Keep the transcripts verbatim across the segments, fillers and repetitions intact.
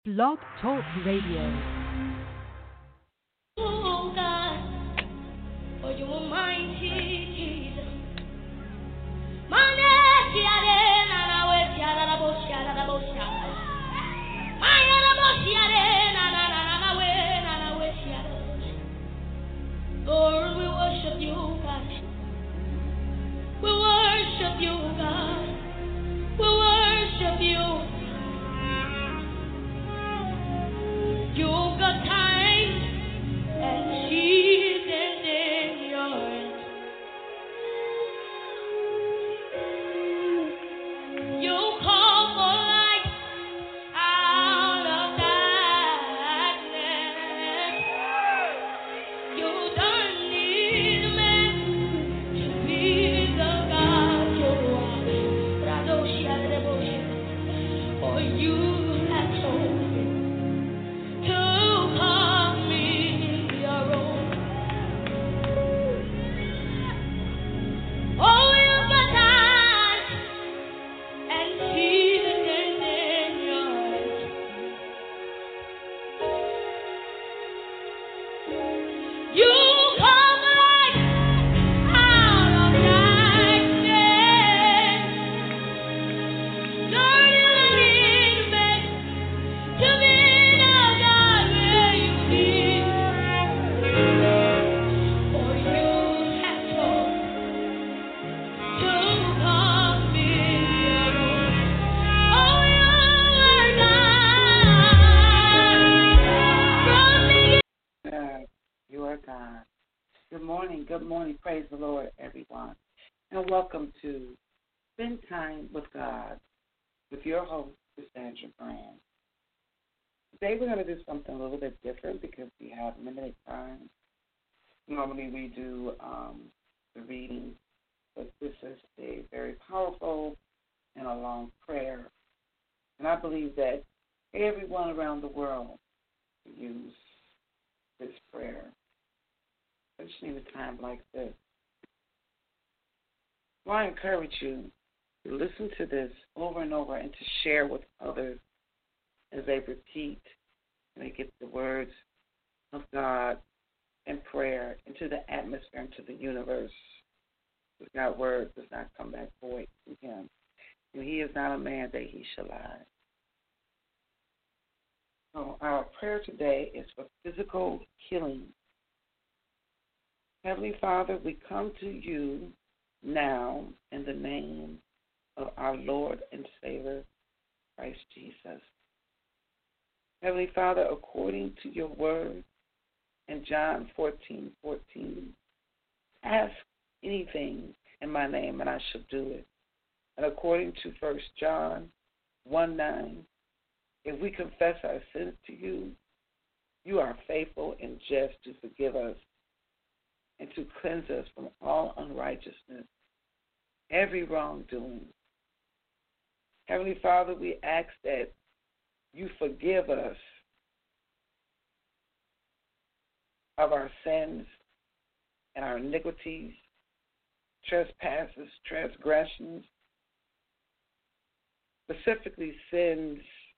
Blog Talk Radio. Oh God, for you are mighty, Jesus. Mane tiare na na we tiara na bosia na na bosia. Maya na bosia na na na na na we na na we tiara. Lord, we worship you, God. We worship you, God. We worship you. You've got time and seasons in your hands. You call for light out of darkness. You don't need man to be the God you are. Radoshia Reboshia. For you have chosen to call me your own. Oh, you've got time and seasons in your hands. You come light out of darkness. Lord, you don't need man to be the God where you be. For you have chosen to call me your own. Oh, you are God from the God, you are God. Good morning, good morning. Praise the Lord, everyone. And welcome to Spend Time with God with your host, Cassandra Brand. Today we're going to do something a little bit different because we have limited time. Normally we do um, the reading, but this is a very powerful and a long prayer. And I believe that everyone around the world can use this prayer, especially in a time like this. So I encourage you to listen to this over and over and to share with others as they repeat and they get the words of God and prayer into the atmosphere, into the universe. Because God's word does not come back void to him. And he is not a man that he shall lie. So our prayer today is for physical healing. Heavenly Father, we come to you now in the name of our Lord and Savior, Christ Jesus. Heavenly Father, according to your word in John fourteen fourteen, ask anything in my name and I shall do it. And according to First John one nine, if we confess our sins to you, you are faithful and just to forgive us and to cleanse us from all unrighteousness, every wrongdoing. Heavenly Father, we ask that you forgive us of our sins and our iniquities, trespasses, transgressions, specifically sins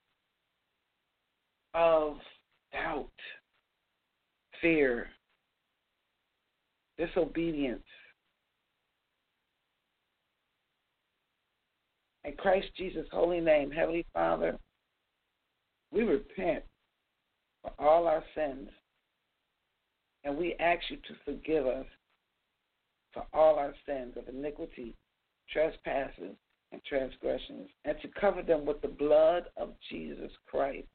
of doubt, fear, disobedience. In Christ Jesus' holy name, Heavenly Father, we repent for all our sins, and we ask you to forgive us for all our sins of iniquity, trespasses, and transgressions, and to cover them with the blood of Jesus Christ,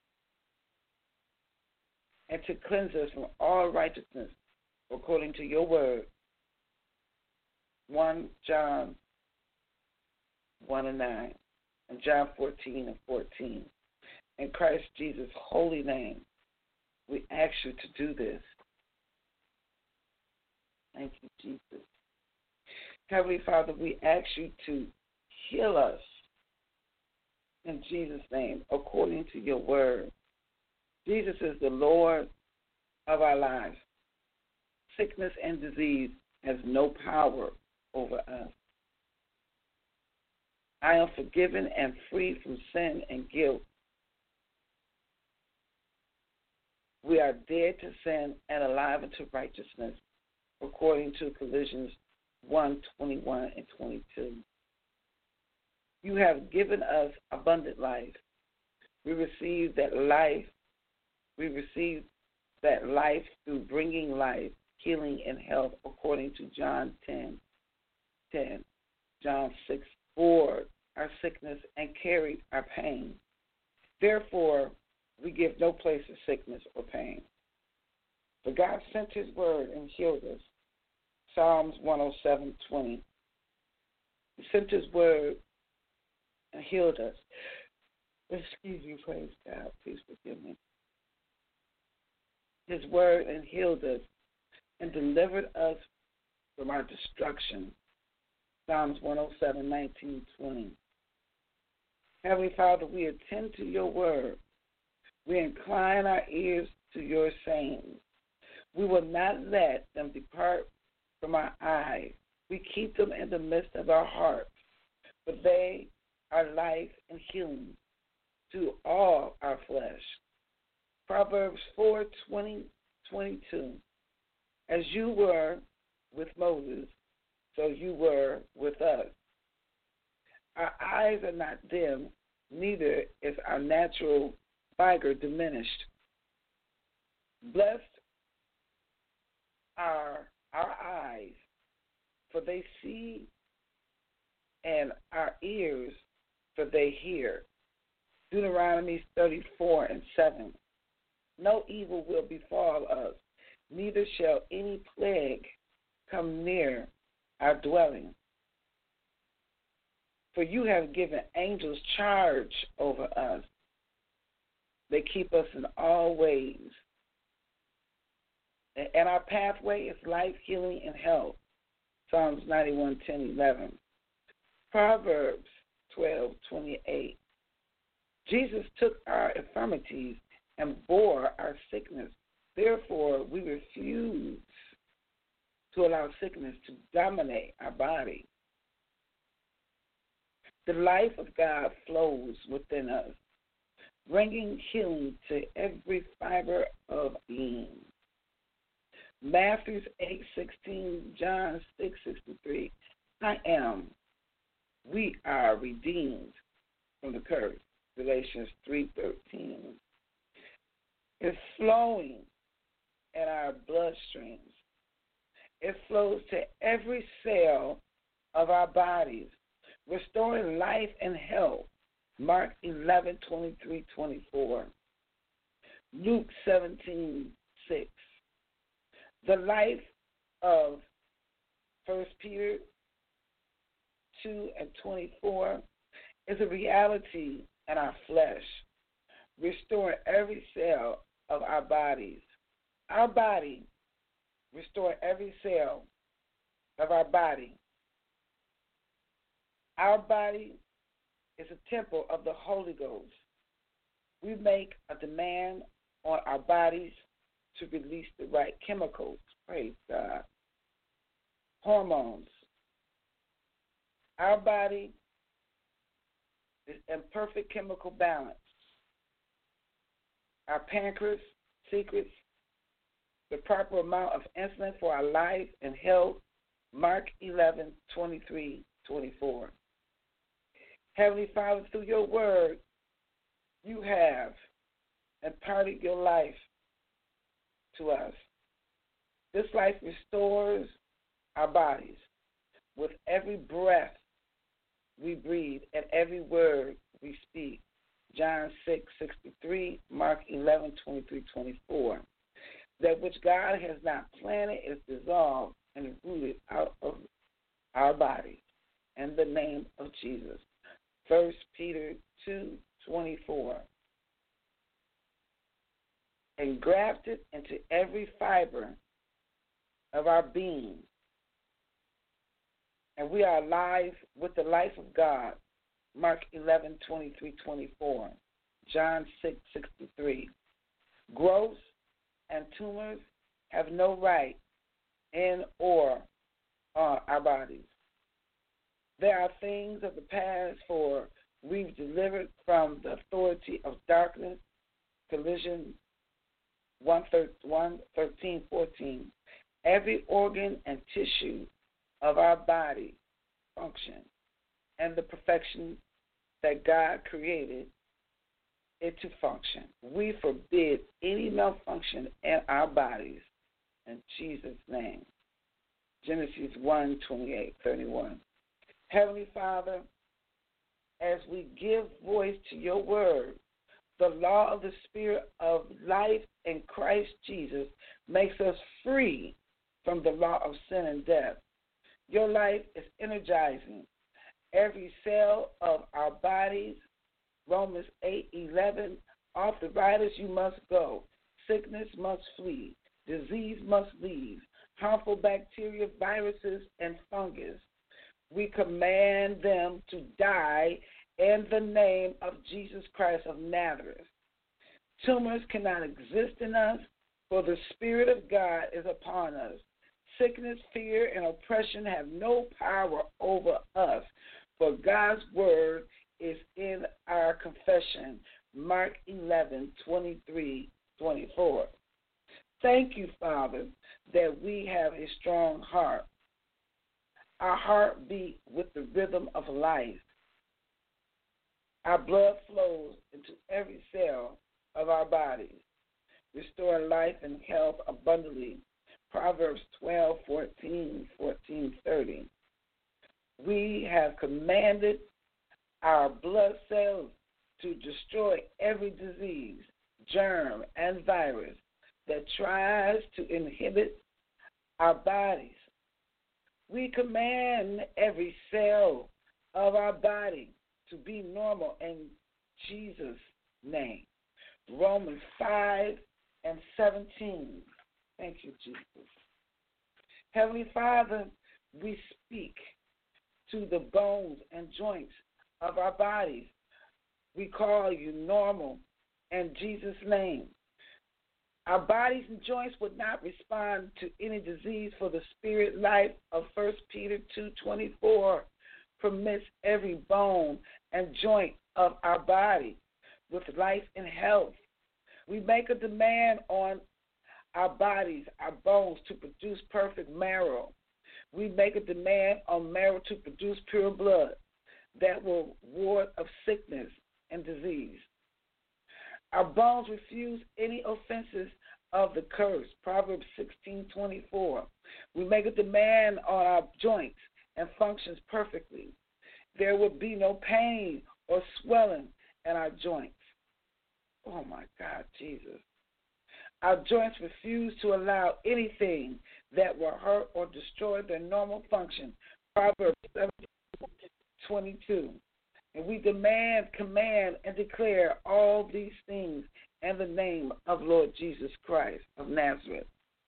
and to cleanse us from all righteousness, according to your word, First John one and nine, and John fourteen and fourteen. In Christ Jesus' holy name, we ask you to do this. Thank you, Jesus. Heavenly Father, we ask you to heal us in Jesus' name, according to your word. Jesus is the Lord of our lives. Sickness and disease has no power over us. I am forgiven and free from sin and guilt we are dead to sin and alive unto righteousness, according to Colossians one twenty-one and twenty-two. You have given us abundant life. We receive that life. We receive that life through bringing life, healing, and health, according to John ten ten. John six bore our sickness and carried our pain. Therefore, we give no place to sickness or pain. For God sent his word and healed us. Psalms one oh seven twenty. He sent his word and healed us. Excuse me, praise God. Please forgive me. His word and healed us and delivered us from our destruction. Psalms one oh seven nineteen twenty. Heavenly Father, we attend to your word. We incline our ears to your sayings. We will not let them depart from our eyes. We keep them in the midst of our hearts, for they are life and healing to all our flesh. Proverbs four twenty twenty-two. As you were with Moses, so you were with us. Our eyes are not dim, neither is our natural vigor diminished. Blessed are our eyes, for they see, and our ears, for they hear. Deuteronomy thirty-four and seven. No evil will befall us, neither shall any plague come near our dwelling. For you have given angels charge over us. They keep us in all ways. And our pathway is life, healing, and health. Psalms ninety-one ten eleven. Proverbs twelve twenty-eight. Jesus took our infirmities and bore our sickness. Therefore, we refuse to allow sickness to dominate our body. The life of God flows within us, bringing healing to every fiber of being. Matthew eight sixteen, John six sixty-three. I am. We are redeemed from the curse. Galatians three thirteen. It's flowing in our bloodstreams. It flows to every cell of our bodies, restoring life and health. Mark eleven twenty-three twenty-four. Luke seventeen six. The life of First Peter two and twenty-four is a reality in our flesh, restoring every cell of our bodies. Our body, restoring every cell of our body. Our body is a temple of the Holy Ghost. We make a demand on our bodies to release the right chemicals, praise God, hormones. Our body is in perfect chemical balance. Our pancreas secretes the proper amount of insulin for our life and health. Mark eleven twenty-three twenty-four. Heavenly Father, through your word, you have imparted your life to us. This life restores our bodies with every breath we breathe and every word we speak. John six sixty-three, Mark eleven twenty-three twenty-four. That which God has not planted is dissolved and rooted out of our bodies in the name of Jesus. First Peter two twenty-four. Engrafted into every fiber of our being. And we are alive with the life of God. Mark eleven twenty-three twenty-four. John six sixty-three. Growths and tumors have no right in or on our bodies. There are things of the past, for we've delivered from the authority of darkness. Colossians one thirteen, fourteen. Every organ and tissue of our body function and the perfection that God created it to function. We forbid any malfunction in our bodies in Jesus' name. Genesis one, twenty-eight, thirty-one. Heavenly Father, as we give voice to your word, the law of the Spirit of life in Christ Jesus makes us free from the law of sin and death. Your life is energizing every cell of our bodies. Romans eight, eleven. Off the riders you must go. Sickness must flee. Disease must leave. Harmful bacteria, viruses, and fungus. We command them to die in the name of Jesus Christ of Nazareth. Tumors cannot exist in us, for the Spirit of God is upon us. Sickness, fear, and oppression have no power over us, for God's word is in our confession. Mark eleven, twenty-three, twenty-four. Thank you, Father, that we have a strong heart. Our heart beat with the rhythm of life. Our blood flows into every cell of our bodies, restoring life and health abundantly. Proverbs twelve, fourteen, fourteen, thirty. We have commanded our blood cells to destroy every disease, germ, and virus that tries to inhibit our bodies. We command every cell of our body to be normal in Jesus' name. Romans five and seventeen. Thank you, Jesus. Heavenly Father, we speak to the bones and joints of our bodies. We call you normal in Jesus' name. Our bodies and joints would not respond to any disease, for the spirit life of First Peter two twenty-four permits every bone and joint of our body with life and health. We make a demand on our bodies, our bones, to produce perfect marrow. We make a demand on marrow to produce pure blood that will ward of sickness and disease. Our bones refuse any offenses of the curse. Proverbs sixteen twenty-four. We make a demand on our joints and functions perfectly. There will be no pain or swelling in our joints. Oh, my God, Jesus. Our joints refuse to allow anything that will hurt or destroy their normal function. Proverbs seventeen twenty-two. And we demand, command, and declare all these things in the name of Lord Jesus Christ of Nazareth.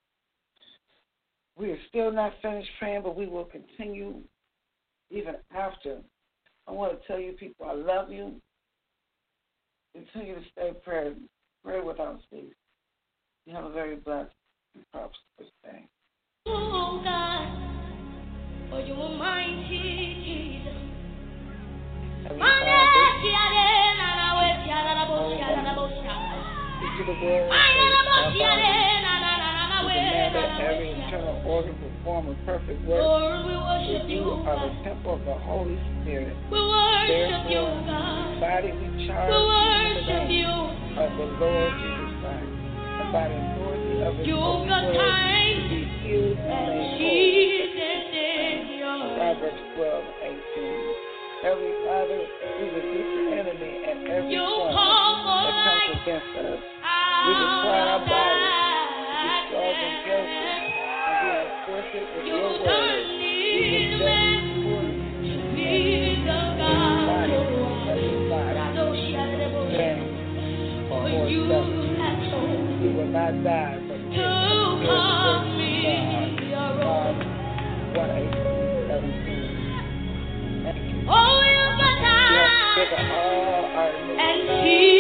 We are still not finished praying, but we will continue even after. I want to tell you people I love you. Continue to stay praying. Pray without ceasing. You have a very blessed and prosperous day. Oh God, for you are mighty, Jesus. Heavenly Father, to the glory of our body, we demand that every internal organ perform a perfect work. For you are the temple of the Holy Spirit. Therefore, body we charge you in the name of the Lord Jesus Christ, and by the authority of His holy word, to be healed and made whole. Proverbs twelve, eighteen. Heavenly Father, we resist the enemy and every force that comes against us. We destroy our bodies, we strong and healthy, and we enforce it with your word. We reject poor and body, every body. James four seven. We will not die, but live and declare the God. God one eighteen seventeen. Thank you. Oh, you got You have forgiven all our iniquities.